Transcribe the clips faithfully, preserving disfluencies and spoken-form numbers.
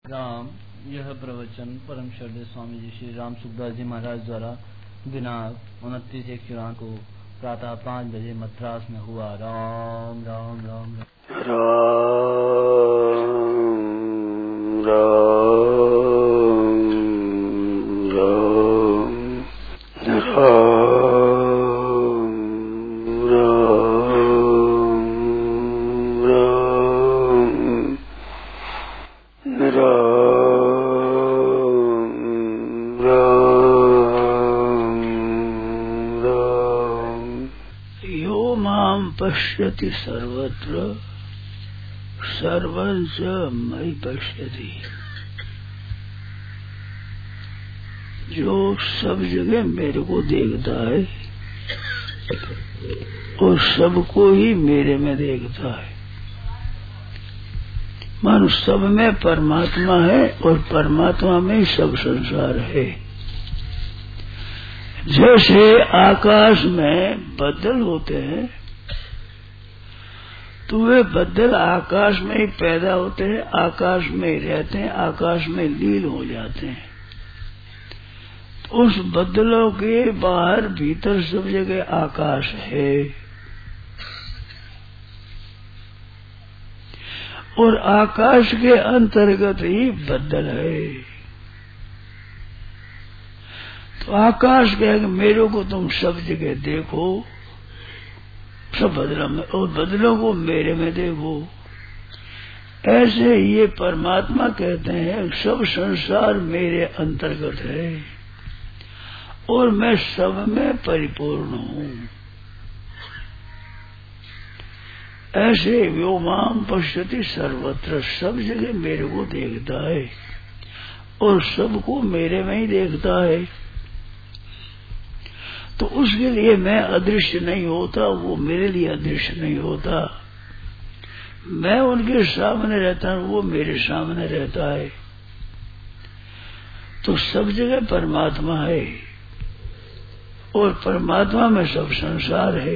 राम। यह प्रवचन परम श्रद्धेय स्वामी जी श्री राम सुखदास जी महाराज द्वारा दिनांक उनतीस एक चौरान को प्रातः पाँच बजे मद्रास में हुआ। राम राम राम राम राम राम पश्यति सर्वत्र सर्वं च मयि पश्यति। जो सब जगह मेरे को देखता है और सबको ही मेरे में देखता है। मानो सब में परमात्मा है और परमात्मा में ही सब संसार है। जैसे आकाश में बादल होते हैं तो वे बादल आकाश में ही पैदा होते हैं, आकाश में ही रहते हैं, आकाश में लीन हो जाते हैं। तो उस बादलों के बाहर भीतर सब जगह आकाश है और आकाश के अंतर्गत ही बादल है। तो आकाश कहेगा मेरे को तुम सब जगह देखो, सब बदलों में, और बदलों को मेरे में देखो। ऐसे ये परमात्मा कहते हैं सब संसार मेरे अंतर्गत है और मैं सब में परिपूर्ण हूँ। ऐसे व्योमाम पश्यति सर्वत्र, सब जगह मेरे को देखता है और सबको मेरे में ही देखता है। तो उसके लिए मैं अदृश्य नहीं होता, वो मेरे लिए अदृश्य नहीं होता। मैं उनके सामने रहता हूँ, वो मेरे सामने रहता है। तो सब जगह परमात्मा है और परमात्मा में सब संसार है।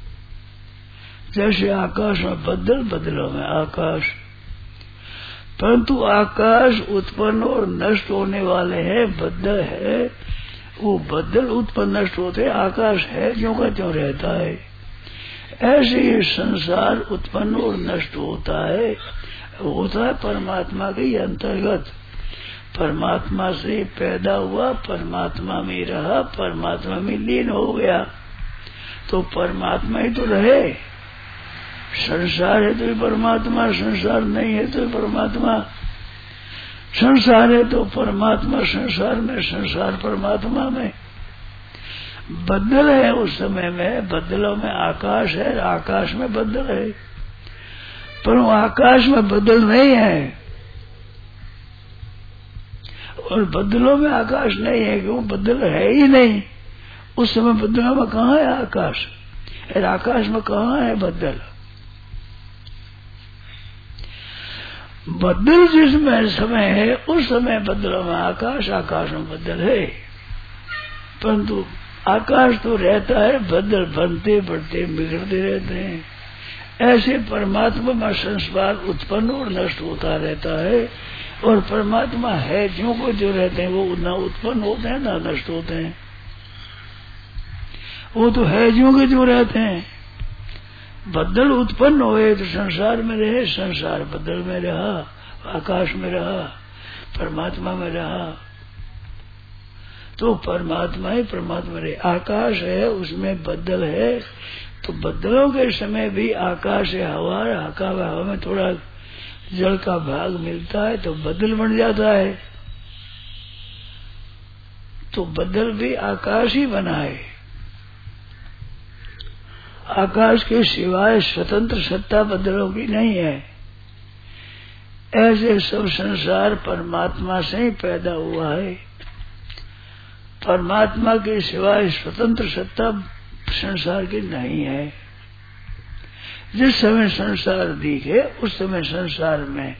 जैसे आकाश में बदल, बदलों में आकाश, परंतु आकाश उत्पन्न और नष्ट होने वाले हैं, बदल है। वो बदल उत्पन्न नष्ट होते, आकाश है ज्यों का त्यों रहता है। ऐसे ही संसार उत्पन्न और नष्ट होता है, होता है परमात्मा के अंतर्गत। परमात्मा से पैदा हुआ, परमात्मा में रहा, परमात्मा में लीन हो गया, तो परमात्मा ही तो रहे। संसार है तो परमात्मा, संसार नहीं है तो परमात्मा। संसार है तो परमात्मा संसार में, संसार परमात्मा में। बदल है उस समय में, बदलों में आकाश है, आकाश में बदल है, पर वो आकाश में बदल नहीं है और बदलों में आकाश नहीं है, क्यों? बदल है ही नहीं। उस समय बदलों में कहाँ है आकाश, और आकाश में कहाँ है बदल? बदल जिसमें समय है उस समय बदलों में आकाश, आकाश में बदल है। परंतु आकाश तो रहता है, बदल बनते बढ़ते बिगड़ते रहते हैं। ऐसे परमात्मा में संसार उत्पन्न और नष्ट होता रहता है और परमात्मा है जो को जो रहते हैं वो ना उत्पन्न होते हैं ना नष्ट होते हैं। वो तो है जो के जो रहते हैं। बदल उत्पन्न हुए तो संसार में रहे, संसार बदल में रहा, आकाश में रहा, परमात्मा में रहा। तो परमात्मा ही परमात्मा रहे। आकाश है उसमें बदल है, तो बदलों के समय भी आकाश है, हवा हका हवा में थोड़ा जल का भाग मिलता है तो बदल बन जाता है। तो बदल भी आकाश ही बना है। आकाश के सिवाय स्वतंत्र सत्ता बदलों की नहीं है। ऐसे सब संसार परमात्मा से ही पैदा हुआ है। परमात्मा के सिवाय स्वतंत्र सत्ता संसार की नहीं है। जिस समय संसार दिखे उस समय संसार में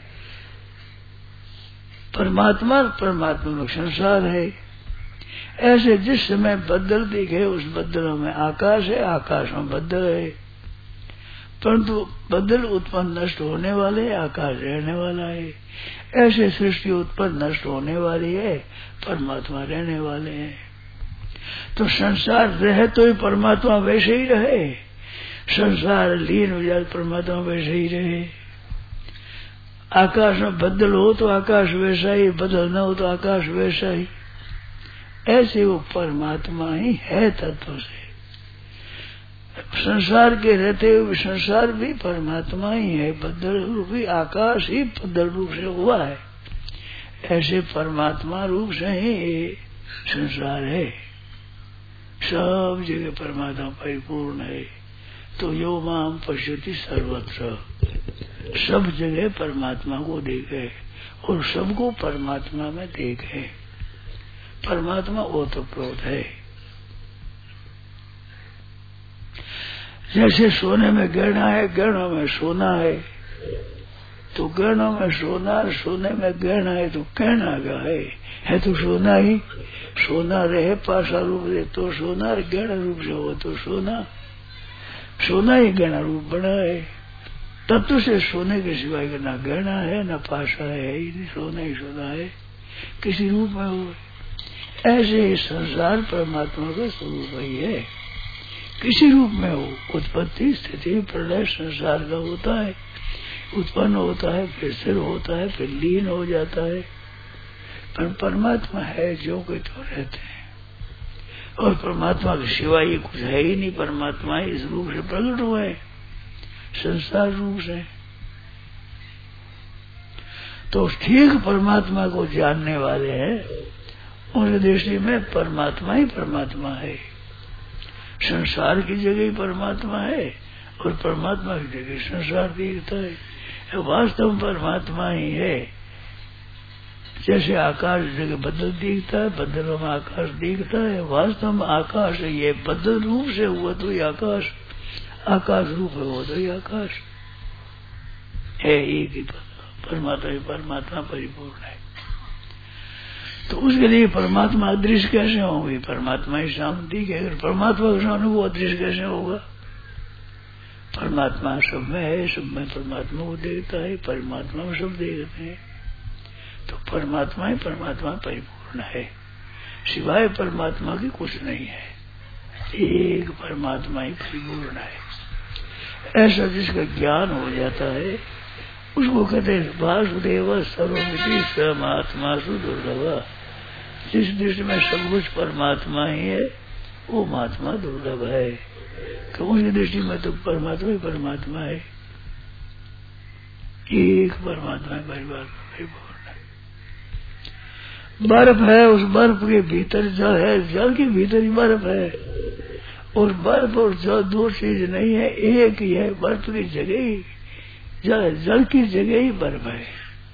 परमात्मा, परमात्मा में संसार है। ऐसे जिस समय बदल दिखे उस बदलों में आकाश है, आकाश में बदल है। परंतु बदल उत्पन्न नष्ट होने वाले, आकाश रहने वाला है। ऐसे सृष्टि उत्पन्न नष्ट होने वाली है, परमात्मा रहने वाले हैं। तो संसार रहे तो ही परमात्मा वैसे ही रहे, संसार लीन हो जाए परमात्मा वैसे ही रहे। आकाश में बदल हो तो आकाश वैसा ही, बदल न हो तो आकाश वैसा ही। ऐसे वो परमात्मा ही है तत्व से। संसार के रहते हुए संसार भी परमात्मा ही है, बदल रूप ही आकाश ही बदल रूप से हुआ है। ऐसे परमात्मा रूप से ही ये संसार है, सब जगह परमात्मा परिपूर्ण है। तो यो माम पश्यति सर्वत्र, सब जगह परमात्मा को देखे और सबको परमात्मा में देखे। परमात्मा ओतप्रोत है। जैसे सोने में गहना है, गहनों में सोना है, तो गहनों में सोना, सोने में गहना है, तो कहना क्या है, है तो सोना ही। सोना रहे पासा रूप से तो सोना, गहना रूप से हो तो सोना, सोना ही गहना रूप बना है। तत्व से सोने के सिवाय का ना गहना है ना पासा है, ही सोना ही सोना है, किसी रूप में हो। ऐसे ही संसार परमात्मा का स्वरूप ही है, किसी रूप में हो। उत्पत्ति स्थिति प्रलय संसार का होता है, उत्पन्न होता है, फिर स्थिर होता है, फिर लीन हो जाता है। पर परमात्मा है जो के तो रहते हैं, और परमात्मा के सिवाय ये कुछ है ही नहीं। परमात्मा इस रूप से प्रकट हुआ है, संसार रूप से। तो ठीक परमात्मा को जानने वाले हैं, उनकी दृष्टि में परमात्मा ही परमात्मा है। संसार की जगह ही परमात्मा है और परमात्मा की जगह संसार दिखता है। वास्तव में परमात्मा ही है। जैसे आकाश जगह बदल दिखता है, बदलों में आकाश दिखता है, वास्तव में आकाश है। ये बदल रूप से हुआ तो ये आकाश, आकाश रूप है हुआ तो ये आकाश है। एक ही परमात्मा ही परमात्मा परिपूर्ण है। तो उसके लिए परमात्मा अदृश्य कैसे होंगे? परमात्मा ही शांति के, अगर परमात्मा के सामने वो अदृश्य कैसे होगा? परमात्मा सब में है, सब में परमात्मा को देखता है, परमात्मा में सब देखते हैं। तो परमात्मा ही परमात्मा परिपूर्ण है, सिवाय परमात्मा की कुछ नहीं है। एक परमात्मा ही परिपूर्ण है। ऐसा जिसका ज्ञान हो जाता है उसको कहते हैं वासुदेव सर्वमिति समात्मा सुदुर्लभ। जिस दृष्टि में सब कुछ परमात्मा ही है वो महात्मा दुर्लभ है। तो उनकी दृष्टि में तो परमात्मा ही परमात्मा है, एक परमात्मा परिवार परिपूर्ण है। बर्फ है, उस बर्फ के भीतर जल है, जल के भीतर ही बर्फ है। और बर्फ और जल दो चीज नहीं है, एक ही है। बर्फ की जगह ही जल, जल की जगह ही बर्फ है।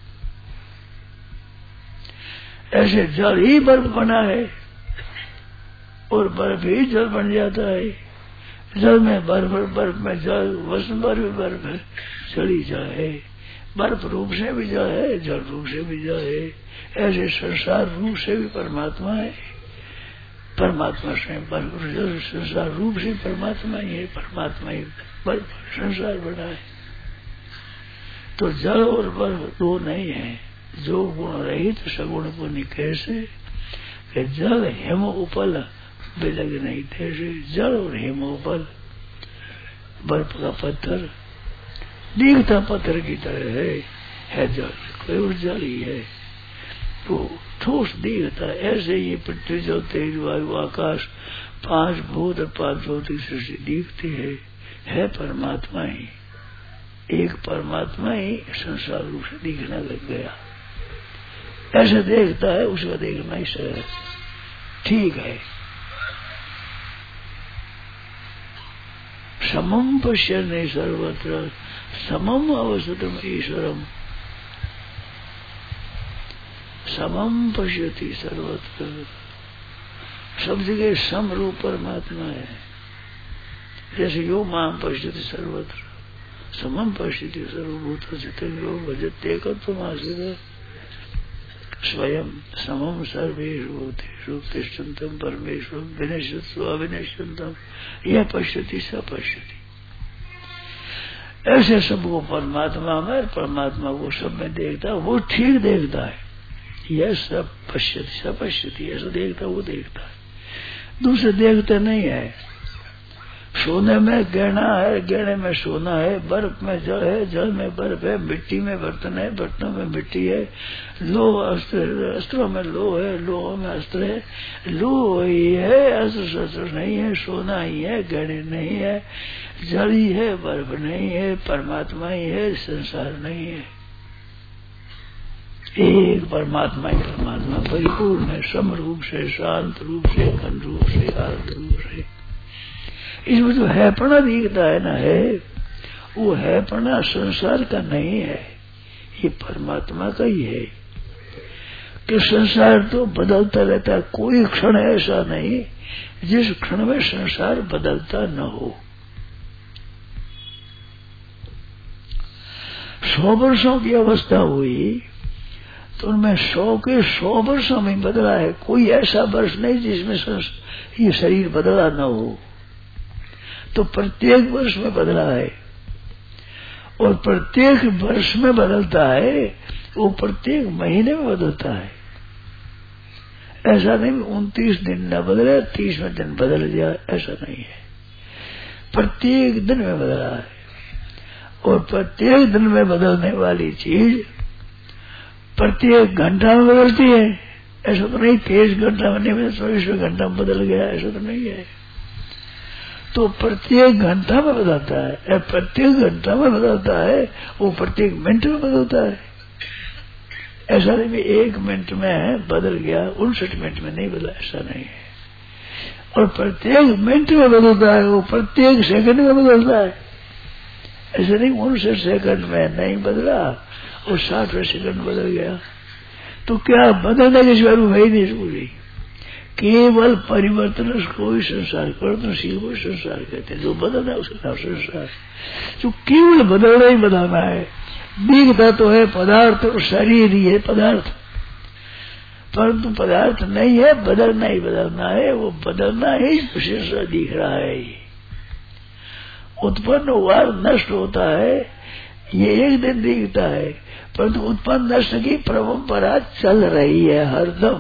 ऐसे जल ही बर्फ बना है और बर्फ ही जल बन जाता है। जल में बर्फ, बर्फ में जल, वसन बर्फ बर्फ है, चली जाए। बर्फ रूप से भी जल है, जल रूप से भी जल है। ऐसे संसार रूप से भी परमात्मा है, परमात्मा से बर्फ जल संसार रूप से परमात्मा ही है। परमात्मा ही बर्फ संसार बना है। तो जल और बर्फ दो नहीं है। जो गुण रहित तो सगुण पुण्य कैसे, कि जल हेम उपल बिलग नहीं तैसे। जल और हेम उपल, बर्फ का पत्थर दिखता पत्थर की तरह है, है जल, केवल जल ही है। तो ठोस दिखता है। ऐसे ये पृथ्वी जो तेज वायु आकाश पांच भूत और पांच भौतिक सृष्टि दिखती है, है परमात्मा ही। एक परमात्मा ही संसार रूप से दिखने लग गया। ऐसे देखता है, उसका देखना ही सही ठीक है। समम पश्यन्ने सर्वत्र समम अवसतम ईश्वरम। समम पश्यति सर्वत्र, सब जगह सम रूप परमात्मा है। जैसे यो माम पश्यति सर्वत्र समम पश्यति सर्वभूत चित्तो भजते कत्वमाश्रित। स्वयं समम सर्वेषु भूतेषु तिष्ठन्तं परमेश्वर विनश्यत्सु अविनश्यन्तं यह पश्यति स पश्यति। ऐसे सबको परमात्मा में, परमात्मा को सब में देखता है, वो ठीक देखता है। यह सब पश्यति सब पश्यति, ऐसा देखता वो देखता है, दूसरे देखते नहीं है। सोने में गहना है, गहने में सोना है, बर्फ में जल है, जल में बर्फ है, मिट्टी में बर्तन है, बर्तनों में मिट्टी है, लोह अस्त्र, अस्त्रों में लोह है, लोह में अस्त्र है, लोह ही है, अस्त्र शस्त्र नहीं है, सोना ही है, गहने नहीं है, जल ही है, बर्फ नहीं है, परमात्मा ही है, संसार नहीं है। एक परमात्मा ही परमात्मा परिपूर्ण है, सम रूप से, शांत रूप से, घन रूप से, आनंद रूप से। इसमें जो हैपना दिखता है ना, है वो हैपना संसार का नहीं है, ये परमात्मा का ही है। कि संसार तो बदलता रहता है, कोई क्षण ऐसा नहीं जिस क्षण में संसार बदलता न हो। सौ वर्षों की अवस्था हुई तो उनमें सौ के सौ वर्षों में बदला है, कोई ऐसा वर्ष नहीं जिसमें ये शरीर बदला न हो। तो प्रत्येक वर्ष में बदला है, और प्रत्येक वर्ष में बदलता है, वो प्रत्येक महीने में बदलता है। ऐसा नहीं उनतीस दिन न बदले तीसवें दिन बदल जाए, ऐसा नहीं है। प्रत्येक दिन में बदला है, और प्रत्येक दिन में बदलने वाली चीज प्रत्येक घंटा में बदलती है। ऐसा तो नहीं तेईस घंटा में नहीं, चौबीसवें घंटा में बदल गया, ऐसा तो नहीं है। तो प्रत्येक घंटा में बदलता है, प्रत्येक घंटा में बदलता है, वो प्रत्येक मिनट में बदलता है। ऐसा नहीं भी एक मिनट में बदल गया, उनसठ मिनट में नहीं बदला, ऐसा नहीं है। और प्रत्येक मिनट में बदलता है, वो प्रत्येक सेकंड में बदलता है। ऐसा नहीं उनसठ सेकंड में नहीं बदला और साठवें सेकंड बदल गया। तो क्या बदलने के सिवा है ही नहीं पूरी, केवल परिवर्तन को ही संसार, परिवर्तनशील को संसार कहते हैं। जो बदलना है उसका नाम संसार। जो केवल बदलना ही बदलना है, दिखता तो है पदार्थ और शरीर ही है पदार्थ, परंतु पदार्थ नहीं है, बदलना ही बदलना है। वो बदलना ही विशेष दिख रहा है। उत्पन्न हुआ नष्ट होता है, ये एक दिन दिखता है, परंतु उत्पन्न नष्ट की परंपरा चल रही है हरदम।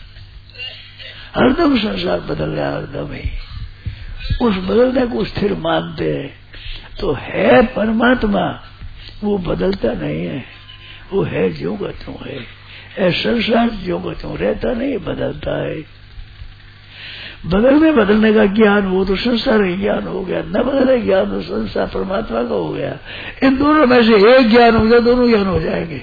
हरदम संसार बदल रहा है, हरदम ही उस बदलने को स्थिर मानते हैं। तो है परमात्मा, वो बदलता नहीं है, वो है ज्यों का त्यों है। ऐसा संसार ज्यों का त्यों रहता नहीं, बदलता है। बदलने बदलने का ज्ञान हो तो संसार ही ज्ञान हो गया, न बदलने ज्ञान तो संसार परमात्मा का हो गया। इन दोनों में से एक ज्ञान हो गया, दोनों ज्ञान हो जाएंगे।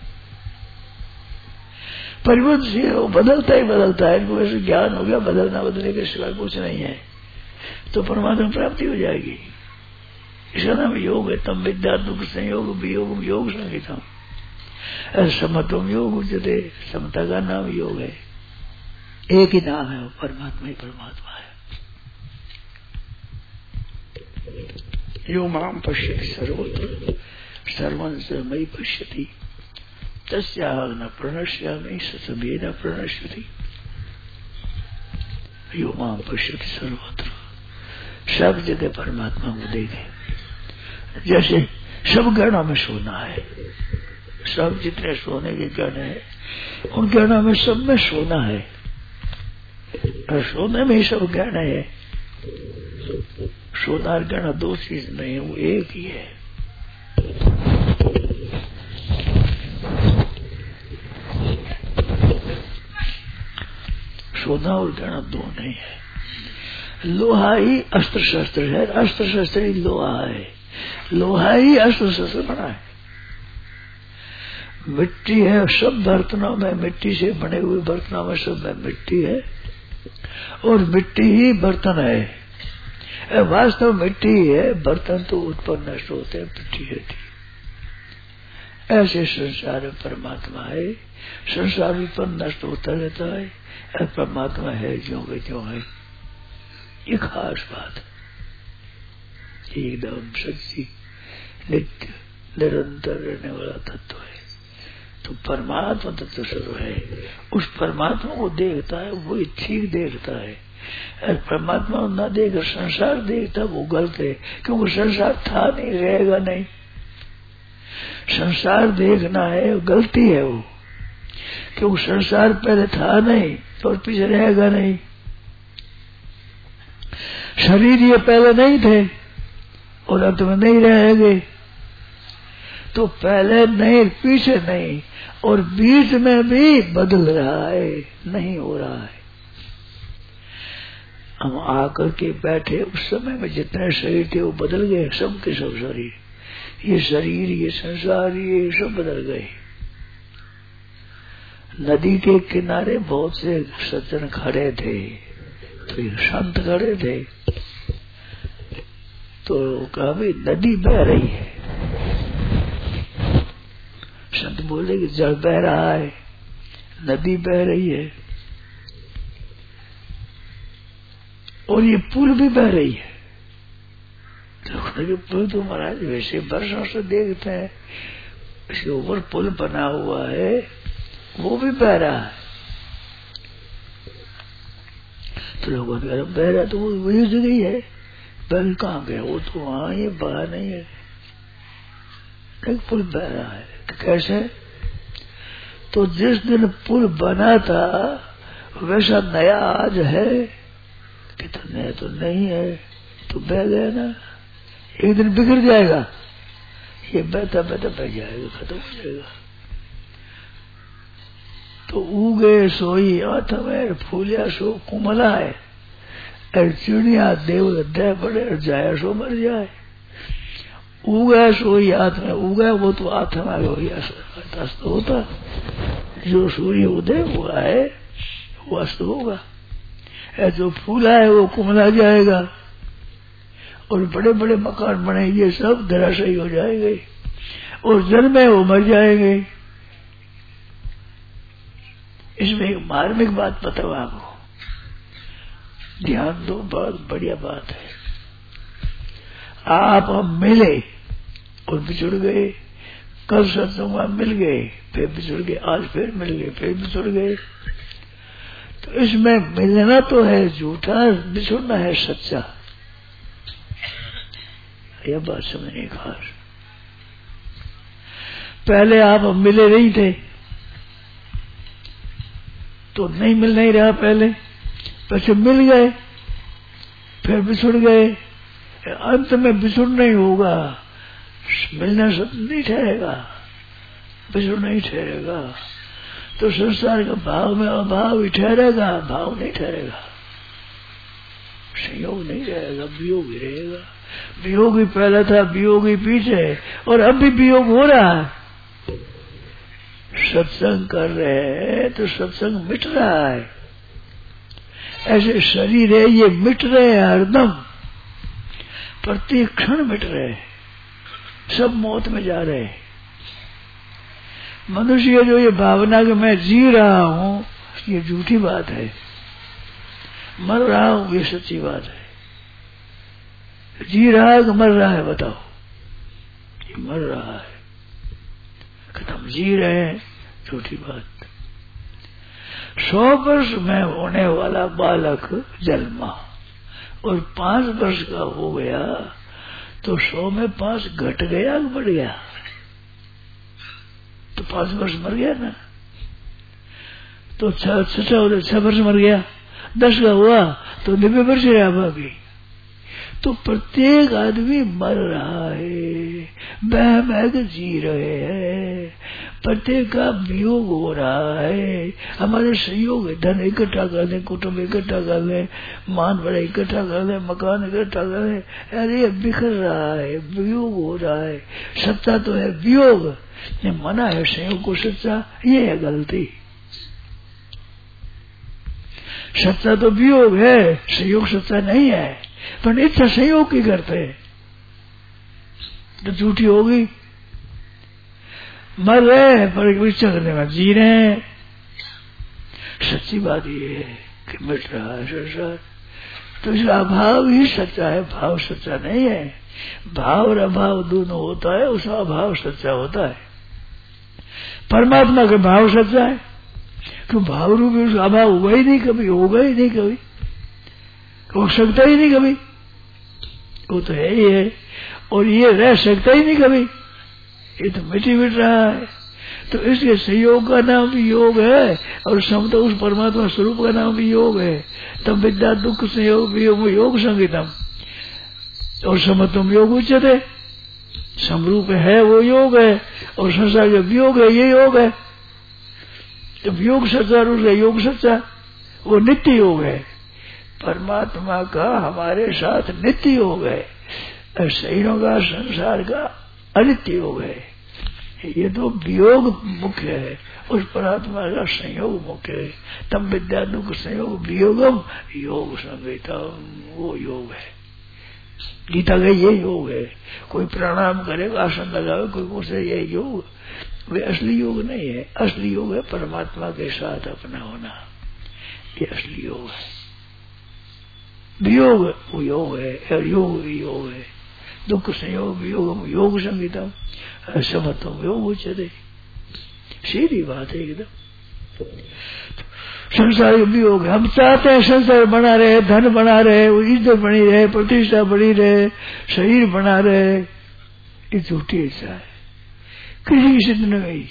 परिवर्तनशील वो बदलता ही बदलता है, इनको वैसे ज्ञान हो गया, बदलना बदलने के सिवा कुछ नहीं है, तो परमात्मा प्राप्ति हो जाएगी। इसका नाम योग है। तम विद्या दुख संयोग वियोग योग संगीतम, समत्वम योग उच्यते, समता का नाम योग है। एक ही नाम है, वो परमात्मा ही परमात्मा है। यो माम पश्यति सर्वत्र सर्वं स मयि पश्यति तस्याहं न प्रणश्यामि स मे न प्रणश्यति। यो माम पश्यति सर्वत्र, सब जगह परमात्मा को देखे। जैसे सब गणों में सोना है, सब जितने सोने के गण है उन गणों में सब में सोना है, और सोने में ही सब गहना है। सोना और गहना दो चीज नहीं है, वो एक ही है। सोना और गहना दो नहीं है। लोहा ही अस्त्र शस्त्र है, अस्त्र शस्त्र ही लोहा है, लोहा ही अस्त्र शस्त्र बना है। मिट्टी है, सब बर्तनों में मिट्टी से बने हुए बर्तनों में सब में मिट्टी है, और मिट्टी ही बर्तन है। वास्तव मिट्टी ही है, बर्तन तो उत्पन्न नष्ट होते हैं, मिट्टी रहती। ऐसे संसार में परमात्मा है, संसार उत्पन्न नष्ट होता रहता है, परमात्मा है ज्यों के त्यों है। ये खास बात एकदम सच्ची नित्य निरंतर रहने वाला तत्व है। तो परमात्मा तत्व सर्व है, उस परमात्मा को देखता है, वही ठीक देखता है। परमात्मा ना देख संसार देखता वो गलत है, क्योंकि संसार था नहीं, रहेगा नहीं। संसार देखना है गलती है वो, क्योंकि संसार पहले था नहीं और पीछे रहेगा नहीं। शरीर ये पहले नहीं थे और अंत में नहीं रहेंगे, तो पहले नहीं पीछे नहीं और बीच में भी बदल रहा है, नहीं हो रहा है। हम आकर के बैठे उस समय में जितने शरीर थे वो बदल गए, सब के सब शरीर, ये शरीर ये संसार ये सब बदल गए। नदी के किनारे बहुत से सज्जन खड़े थे, तो ये संत खड़े थे, तो कहा भाई नदी बह रही है। संत बोले कि जल बह रहा है, नदी बह रही है और ये पुल भी बह रही है। तो पुल तो महाराज वैसे वर्षों से देखते हैं, इसके ऊपर पुल बना हुआ है, वो भी बह रहा है। तो लोगों ने कहा बह रहा तो वो वही जगह है, बह कहाँ गया, वो तो वहां ये बह नहीं है, एक पुल बह रहा है। तो कैसे? तो जिस दिन पुल बना था वैसा नया आज है कि तो नया तो नहीं है, तो बह गया ना, एक दिन बिगड़ जाएगा, ये बहता बहता बह जाएगा, खत्म हो जाएगा। तो उगे सोई आठ में फूलिया सो कुमला है, और चिड़िया देव दे पड़े और जाया सो मर जाए। उगा सोई हाथ में उगा, वो तो हाथ में हो गया, अस्त होता। जो सूर्य उदय हुआ है वो अस्त होगा, जो फूला है वो कुमला जाएगा, और बड़े बड़े मकान बने ये सब धराशायी हो जाएंगे, और जल में वो मर जाएंगे। इसमें एक मार्मिक बात बताओ आपको, ध्यान दो, बहुत बढ़िया बात है। आप हम मिले और बिछुड़ गए, कल सत्संग में मिल गए, फिर बिछुड़ गए, आज फिर मिल गए, फिर बिछुड़ गए। तो इसमें मिलना तो है झूठा, बिछुड़ना है सच्चा। यह बात समझने खास। पहले आप मिले नहीं थे तो नहीं मिल नहीं रहा, पहले पैसे मिल गए फिर बिछुड़ गए, अंत में बिछुड़ नहीं होगा, मिलना सब नहीं ठहरेगा, बिछुड़ नहीं ठहरेगा। तो संसार का भाव में अभाव ही ठहरेगा, भाव नहीं ठहरेगा, संयोग नहीं रहेगा, वियोग ही रहेगा। वियोग ही पहले था, वियोग ही पीछे, और अब भी वियोग हो रहा है। सत्संग कर रहे हैं तो सत्संग मिट रहा है, ऐसे शरीर है ये मिट रहे हैं हरदम, प्रत्येक क्षण मिट रहे हैं, सब मौत में जा रहे हैं। मनुष्य जो ये भावना कि मैं जी रहा हूं ये झूठी बात है, मर रहा हूं ये सच्ची बात है। जी रहा है कि मर रहा है, बताओ? ये मर रहा है, खत्म। जी रहे हैं, झूठी बात। सौ वर्ष में होने वाला बालक जन्मा और पांच वर्ष का हो गया, तो सौ में पांच घट गया कि बढ़ गया? तो पांच वर्ष मर गया ना, तो छह छह छह वर्ष मर गया, दस का हुआ तो नब्बे वर्ष रहा बाकी। तो प्रत्येक आदमी मर रहा है, बह बह के जी रहे हैं, प्रत्येक का वियोग हो रहा है। हमारे सहयोग है, धन इकट्ठा कर ले, कुटुंब इकट्ठा कर ले, मान बड़ा इकट्ठा कर ले, मकान इकट्ठा कर ले, अरे बिखर रहा है, वियोग हो रहा है। सच्चा तो है वियोग, ये मना है संयोग को सच्चा, ये है गलती। सच्चा तो वियोग है, संयोग सच्चा नहीं है, पर इच्छा संयोग की करते तो झूठी होगी। मर रहे हैं पर इच्छा करने में जी रहे हैं। सच्ची बात ये है कि मिट रहा है संसार, तो इसका अभाव ही सच्चा है, भाव सच्चा नहीं है। भाव और अभाव दोनों होता है, उसका अभाव सच्चा होता है। परमात्मा का भाव सच्चा है, क्यों भाव रूपी उसका अभाव हुआ ही नहीं, कभी होगा ही नहीं कभी। हो सकता ही नहीं कभी, वो तो है ही है, और ये रह सकता ही नहीं कभी, ये तो मिटी मिट रहा है। तो इसके संयोग का नाम भी योग है, और समता उस परमात्मा स्वरूप का नाम भी योग है। तब विद्या दुख संयोग योग, योग संगीतम, और समत्वम योग उच्चते, समरूप है वो योग है, और संसार का वियोग है ये योग है। जब योग सच्चा रूप है, योग सच्चा, वो नित्य योग है। परमात्मा का हमारे साथ नित्य योग है, शरीरों का संसार का अनित्य योग है। ये तो वियोग मुख्य है, उस परमात्मा का संयोग मुख्य है। तब विद्या दुख संयोग वियोगम योग संगीतम, वो योग है। गीता का ये योग है। कोई प्रणाम करेगा, आसन लगावे, कोई पूछे ये योग, वे असली योग नहीं है। असली योग है परमात्मा के साथ अपना होना, ये असली योग है। वियोग वो योग है, और योग भी योग है। दुख संयोग वियोग योग संगीतम, समत्वम योग उच्चते, सीधी बात है एकदम। संसार भी हो गए, हम चाहते हैं संसार बना रहे, धन बना रहे, इज्जत बनी रहे, प्रतिष्ठा बनी रहे, शरीर बना रहे, ये झूठी इच्छा है, किसी की सिद्ध नहीं गई।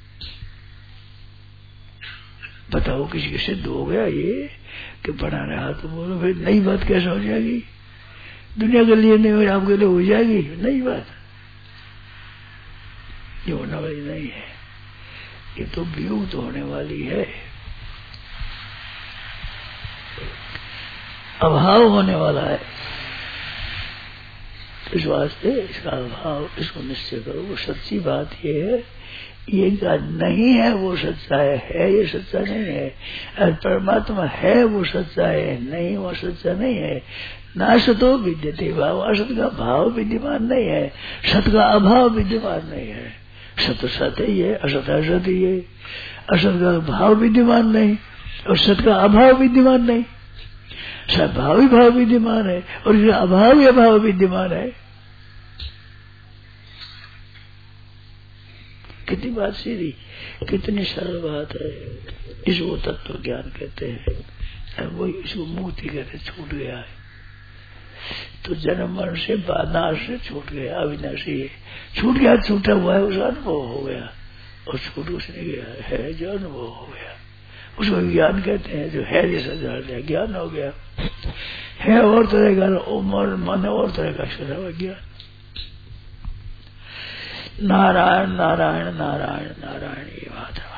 बताओ किसी की सिद्ध हो गया ये कि बना रहा, तो बोलो फिर नई बात कैसे हो जाएगी? दुनिया के लिए नहीं हो, आपके लिए हो जाएगी नई बात, ये होने वाली नहीं है। ये तो वियोग तो होने वाली है, अभाव होने वाला है। इस वास्ते इसका अभाव, इसको निश्चय करो। वो सच्ची बात ये है, ये का नहीं है वो सच्चा है, है ये सच्चा नहीं है। और परमात्मा है वो सच्चा है, नहीं वो सच्चा नहीं है। ना सतो विद्यते भाव, असत का भाव विद्यमान नहीं है, सत का अभाव विद्यमान नहीं है। सत सत ही है, असत असत ही है। असत का भाव विद्यमान नहीं, और सत का अभाव विद्यमान नहीं। सद्भाव ही भाव विद्यमान है, और इसका अभाव ही अभाव विद्यमान है। कितनी बात सीधी, कितनी सरल बात है। इसको तत्व ज्ञान कहते हैं, वो इसको मुक्ति कहते, छूट गया है। तो जन्म मरण से नाश से छूट गया, अविनाशी है, छूट गया, छूटा हुआ है, उसका अनुभव हो गया, और छूट कुछ नहीं गया है, जो अनुभव हो गया उसको ज्ञान कहते हैं। जो है जैसा जान है, ज्ञान हो गया है, और तरह का उम्र मन और तरह का स्वभाव ज्ञान। नारायण नारायण नारायण नारायण, ये बात है।